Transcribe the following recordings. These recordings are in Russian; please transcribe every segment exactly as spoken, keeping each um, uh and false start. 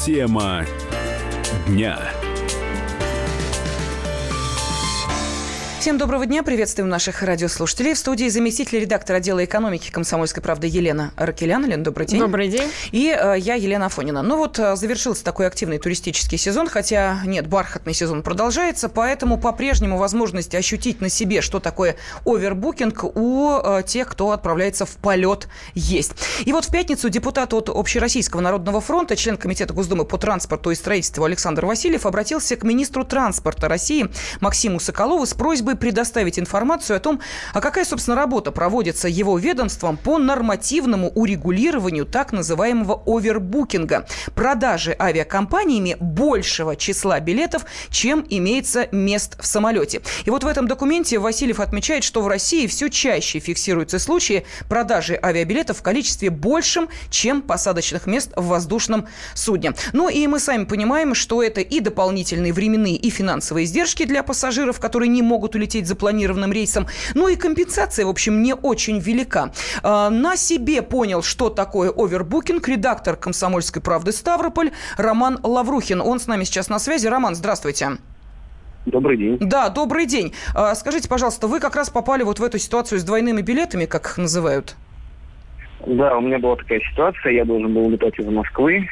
Тема дня. Всем доброго дня. Приветствуем наших радиослушателей. В студии заместитель редактора отдела экономики «Комсомольской правды» Елена Аракелян. Лена, добрый день. Добрый день. И э, я, Елена Афонина. Ну вот э, завершился такой активный туристический сезон, хотя нет, бархатный сезон продолжается, поэтому по-прежнему возможность ощутить на себе, что такое овербукинг, у э, тех, кто отправляется в полет, есть. И вот в пятницу депутат от Общероссийского народного фронта, член Комитета Госдумы по транспорту и строительству Александр Васильев обратился к министру транспорта России Максиму Соколову с просьбой предоставить информацию о том, а какая, собственно, работа проводится его ведомством по нормативному урегулированию так называемого овербукинга, продажи авиакомпаниями большего числа билетов, чем имеется мест в самолете. И вот в этом документе Васильев отмечает, что в России все чаще фиксируются случаи продажи авиабилетов в количестве большем, чем посадочных мест в воздушном судне. Ну и мы сами понимаем, что это и дополнительные временные и финансовые издержки для пассажиров, которые не могут улететь запланированным рейсом. Ну и компенсация, в общем, не очень велика. А, на себе понял, что такое овербукинг, редактор «Комсомольской правды» Ставрополь Роман Лаврухин. Он с нами сейчас на связи. Роман, здравствуйте. Добрый день. Да, добрый день. А, скажите, пожалуйста, вы как раз попали вот в эту ситуацию с двойными билетами, как их называют? Да, у меня была такая ситуация. Я должен был летать из Москвы,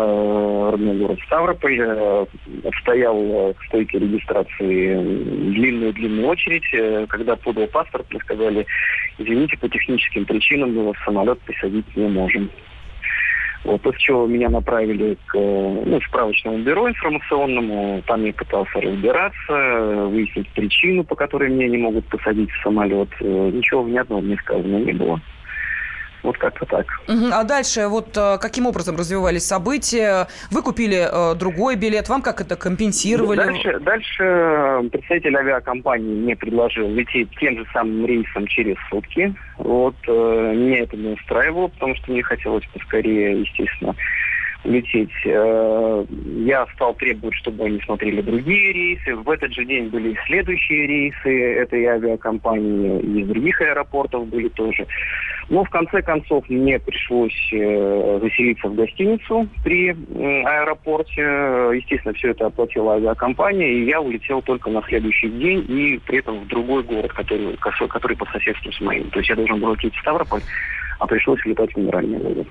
э, родной город Ставрополь. Э, стоял э, к стойке регистрации длинную-длинную очередь. Э, когда подал паспорт, мне сказали, извините, по техническим причинам мы вас в самолет посадить не можем. Вот, после чего меня направили к ну, справочному бюро информационному. Там я пытался разбираться, выяснить причину, по которой меня не могут посадить в самолет. Э, ничего внятного мне сказано не было. Вот как-то так. Uh-huh. А дальше вот э, каким образом развивались события? Вы купили э, другой билет, вам как это компенсировали? Дальше, дальше представитель авиакомпании мне предложил лететь тем же самым рейсом через сутки. Вот, э, меня это не устраивало, потому что мне хотелось поскорее, естественно, лететь. Я стал требовать, чтобы они смотрели другие рейсы. В этот же день были следующие рейсы этой авиакомпании, и из других аэропортов были тоже. Но в конце концов мне пришлось заселиться в гостиницу при аэропорте. Естественно, все это оплатила авиакомпания, и я улетел только на следующий день, и при этом в другой город, который, который по соседству с моим. То есть я должен был лететь в Ставрополь, а пришлось летать в Минеральный водор.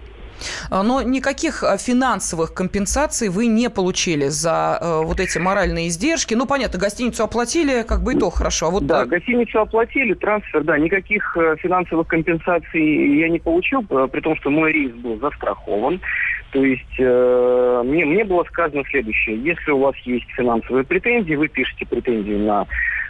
Но никаких финансовых компенсаций вы не получили за э, вот эти моральные издержки. Ну, понятно, гостиницу оплатили, как бы и то хорошо. А вот... Да, гостиницу оплатили, трансфер, да, никаких финансовых компенсаций я не получил, при том, что мой рейс был застрахован. То есть э, мне, мне было сказано следующее. Если у вас есть финансовые претензии, вы пишете претензии на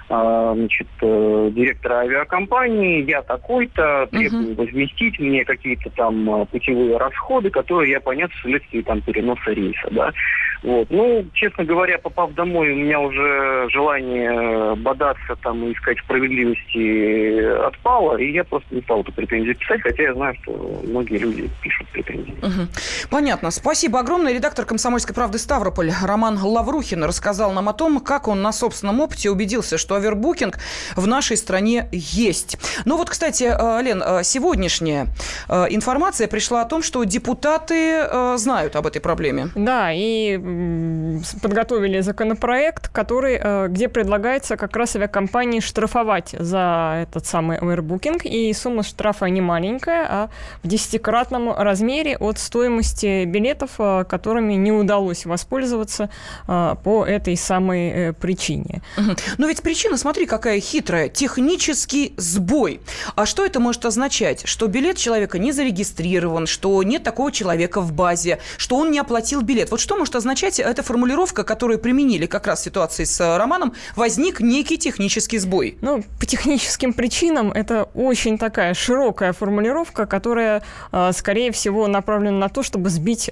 э, значит, э, директора авиакомпании, я такой-то, требую uh-huh. возместить мне какие-то там путевые расходы, которые я понес вследствие там переноса рейса, да. Вот. Ну, честно говоря, попав домой, у меня уже желание бодаться там и искать справедливости отпало, и я просто не стал эту претензию писать, хотя я знаю, что многие люди пишут претензии. Угу. Понятно. Спасибо огромное. Редактор «Комсомольской правды» Ставрополь Роман Лаврухин рассказал нам о том, как он на собственном опыте убедился, что овербукинг в нашей стране есть. Ну вот, кстати, Лен, сегодняшняя информация пришла о том, что депутаты знают об этой проблеме. Да, и подготовили законопроект, который, где предлагается как раз авиакомпании штрафовать за этот самый овербукинг. И сумма штрафа не маленькая, а в десятикратном размере от стоимости билетов, которыми не удалось воспользоваться по этой самой причине. Угу. Но ведь причина, смотри, какая хитрая. Технический сбой. А что это может означать? Что билет человека не зарегистрирован, что нет такого человека в базе, что он не оплатил билет. Вот что может означать эта формулировка, которую применили как раз в ситуации с Романом, возник некий технический сбой? Ну, по техническим причинам это очень такая широкая формулировка, которая, э, скорее всего, направлена на то, чтобы сбить,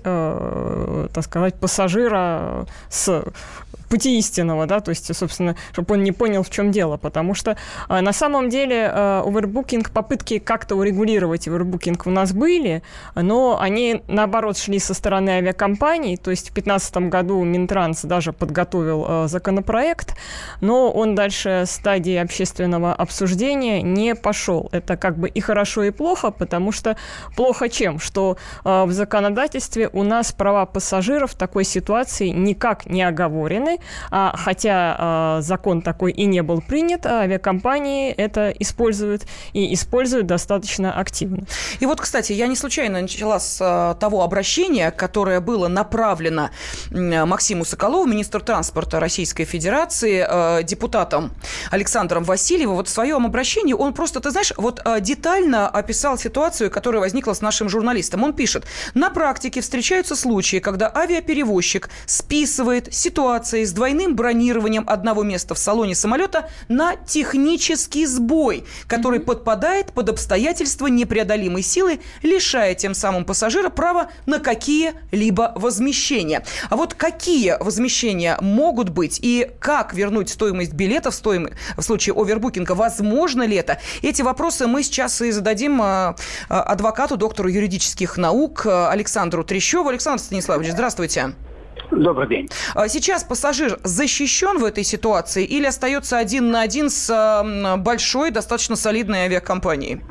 э, так сказать, пассажира с пути истинного, да, то есть, собственно, чтобы он не понял, в чем дело, потому что э, на самом деле э, овербукинг, попытки как-то урегулировать овербукинг у нас были, но они, наоборот, шли со стороны авиакомпаний, то есть в две тысячи пятнадцатом прошлом году Минтранс даже подготовил э, законопроект, но он дальше стадии общественного обсуждения не пошел. Это как бы и хорошо, и плохо, потому что плохо чем? Что э, в законодательстве у нас права пассажиров в такой ситуации никак не оговорены, а хотя э, закон такой и не был принят, а авиакомпании это используют и используют достаточно активно. И вот, кстати, я не случайно начала с а, того обращения, которое было направлено а, Максиму Соколову, министру транспорта Российской Федерации, а, депутатом Александром Васильевым. Вот в своем обращении он просто, ты знаешь, вот а, детально описал ситуацию, которая возникла с нашим журналистом. Он пишет: на практике встречаются случаи, когда авиаперевозчик списывает ситуации с двойным бронированием одного места в салоне самолета на технический сбой, который mm-hmm. подпадает под обстоятельства непреодолимой силы, лишая тем самым пассажира права на какие-либо возмещения. А вот какие возмещения могут быть и как вернуть стоимость билетов в, стоим... в случае овербукинга? Возможно ли это? Эти вопросы мы сейчас и зададим адвокату, доктору юридических наук Александру Трещеву. Александр Станиславович, здравствуйте. Добрый день. Сейчас пассажир защищен в этой ситуации или остается один на один с большой, достаточно солидной авиакомпанией?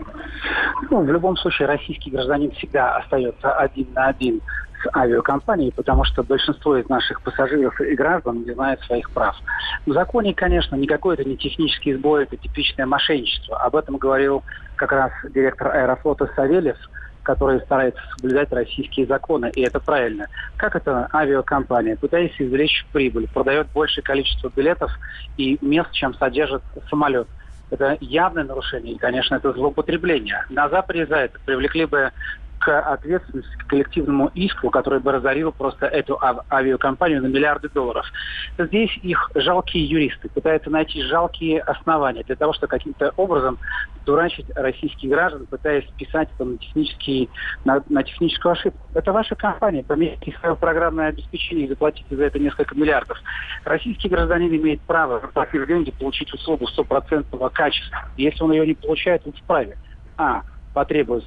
Ну, в любом случае, российский гражданин всегда остается один на один с авиакомпанией, потому что большинство из наших пассажиров и граждан не знает своих прав. В законе, конечно, никакой это не технический сбой, это типичное мошенничество. Об этом говорил как раз директор Аэрофлота Савельев, который старается соблюдать российские законы, и это правильно. Как это авиакомпания, пытаясь извлечь прибыль, продает большее количество билетов и мест, чем содержит самолет. Это явное нарушение, и, конечно, это злоупотребление. На Западе за это привлекли бы к ответственности, к коллективному иску, который бы разорил просто эту авиакомпанию на миллиарды долларов. Здесь их жалкие юристы пытаются найти жалкие основания для того, чтобы каким-то образом дурачить российских граждан, пытаясь списать это на, технический, на, на техническую ошибку. Это ваша компания. Поменяйте свое программное обеспечение и заплатите за это несколько миллиардов. Российский гражданин имеет право, заплатив деньги, получить услугу стопроцентного качества. Если он ее не получает, он вправе. А. Потребовать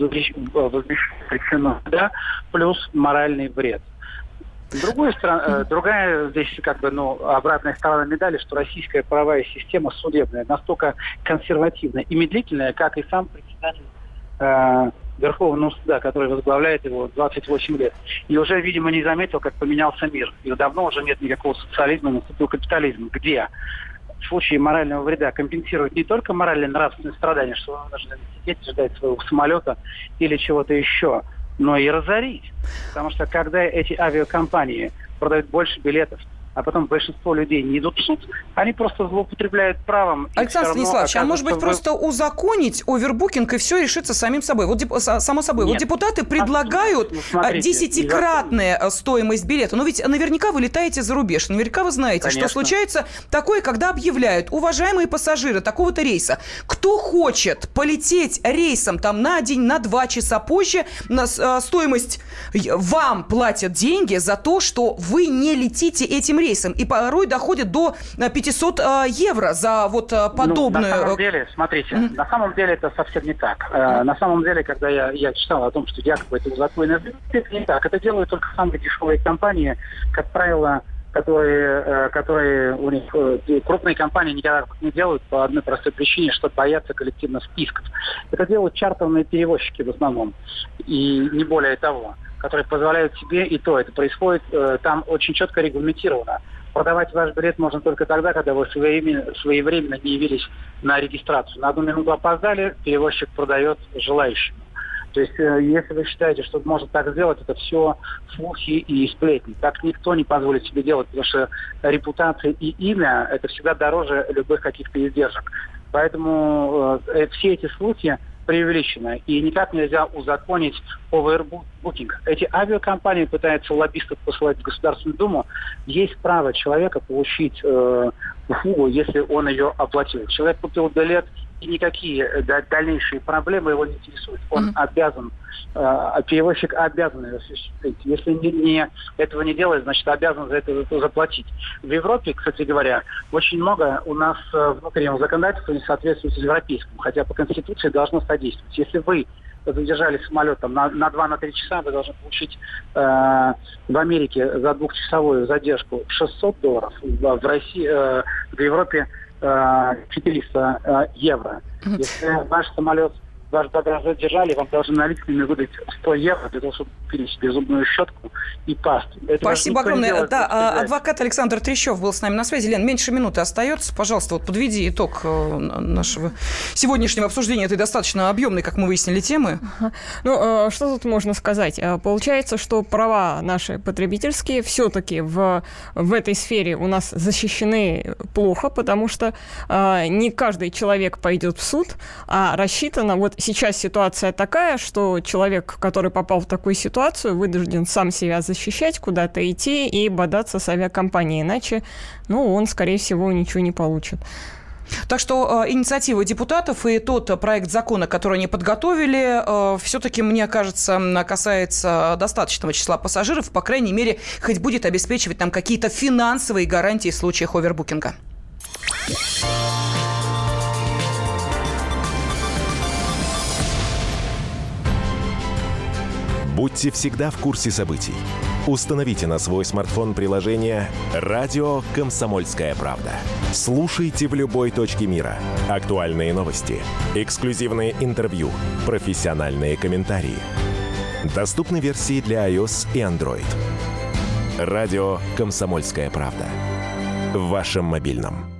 возмещения, да, плюс моральный вред. Другая, страна, другая здесь как бы, ну, обратная сторона медали, что российская правовая система судебная настолько консервативная и медлительная, как и сам председатель э, Верховного суда, который возглавляет его двадцать восемь лет. И уже, видимо, не заметил, как поменялся мир. И давно уже нет никакого социализма, наступил капитализм. Где в случае морального вреда компенсировать не только моральные и нравственные страдания, что вы должны сидеть и ждать своего самолета или чего-то еще, но и разорить. Потому что когда эти авиакомпании продают больше билетов, а потом большинство людей не идут в суд, они просто злоупотребляют правом. Александр Станиславович, а может быть вы... просто узаконить овербукинг и все решится самим собой? Вот, деп... само собой. Нет. Вот депутаты предлагают десятикратную ну, стоимость билета. Но ведь наверняка вы летаете за рубеж. Наверняка вы знаете, Конечно. Что случается такое, когда объявляют: уважаемые пассажиры такого-то рейса, кто хочет полететь рейсом там на день, на два часа позже, на стоимость вам платят деньги за то, что вы не летите этим рейсом. И порой доходит до пятьсот евро за вот подобную... Ну, на самом деле, смотрите, mm-hmm. на самом деле это совсем не так. Mm-hmm. На самом деле, когда я, я читал о том, что якобы это узаконено, это не так. Это делают только самые дешевые компании, как правило, которые, которые у них крупные компании никогда не делают по одной простой причине, что боятся коллективных списков. Это делают чартерные перевозчики в основном. И не более того, которые позволяют себе и то. Это происходит э, там очень четко регламентировано. Продавать ваш билет можно только тогда, когда вы своевременно, своевременно не явились на регистрацию. На одну минуту опоздали, перевозчик продает желающим. То есть, э, если вы считаете, что может так сделать, это все слухи и сплетни. Так никто не позволит себе делать, потому что репутация и имя – это всегда дороже любых каких-то издержек. Поэтому э, все эти слухи преувеличено. И никак нельзя узаконить овербукинг. Эти авиакомпании пытаются лоббистов посылать в Государственную Думу. Есть право человека получить э, услугу, если он ее оплатил. Человек купил билет, и никакие да, дальнейшие проблемы его не интересуют. Он mm-hmm. обязан, э, перевозчик обязан ее осуществить. Если не, не, этого не делает, значит, обязан за это, за это заплатить. В Европе, кстати говоря, очень много у нас внутреннего законодательства не соответствует европейскому, хотя по Конституции должно содействовать. Если вы задержали самолет там, на, на два-три часа, вы должны получить э, в Америке за двухчасовую задержку шестьсот долларов, в, в России, э, в Европе э, четыреста э, евро. Если ваш самолет, ваш багаж задержали, вам должны наличными выдать сто евро для того, чтобы купили себе зубную щетку и пасту. Это Спасибо огромное. Делает, да, адвокат Александр Трещев был с нами на связи. Лен, меньше минуты остается. Пожалуйста, вот подведи итог нашего сегодняшнего обсуждения этой достаточно объемной, как мы выяснили, темы. Ну, что тут можно сказать? Получается, что права наши потребительские все-таки в, в этой сфере у нас защищены плохо, потому что не каждый человек пойдет в суд, а рассчитано вот сейчас ситуация такая, что человек, который попал в такую ситуацию, вынужден сам себя защищать, куда-то идти и бодаться с авиакомпанией. Иначе, ну, он, скорее всего, ничего не получит. Так что э, инициатива депутатов и тот проект закона, который они подготовили, э, все-таки, мне кажется, касается достаточного числа пассажиров, по крайней мере, хоть будет обеспечивать нам какие-то финансовые гарантии в случаях овербукинга. Будьте всегда в курсе событий. Установите на свой смартфон приложение «Радио Комсомольская правда». Слушайте в любой точке мира. Актуальные новости, эксклюзивные интервью, профессиональные комментарии. Доступны версии для iOS и Android. «Радио Комсомольская правда». В вашем мобильном.